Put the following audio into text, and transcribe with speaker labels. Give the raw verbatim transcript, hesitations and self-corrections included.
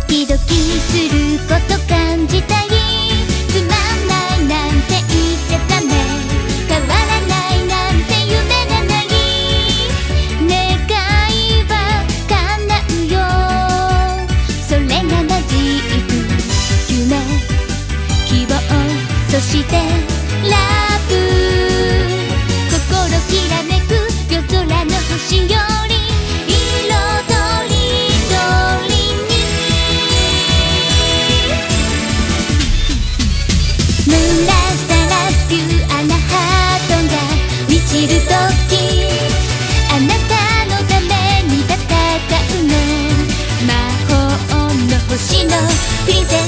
Speaker 1: キドキすること感じたい。つまんないなんて言っちゃダメ。変わらないなんて夢がない。願いは叶うよ。それがマジック。夢、希望、そしてラブ。心きらめく夜空の星より色とりどりに。ムラサラピュアなハートが満ちるとき、あなたのために戦うの。魔法の星のプリンセス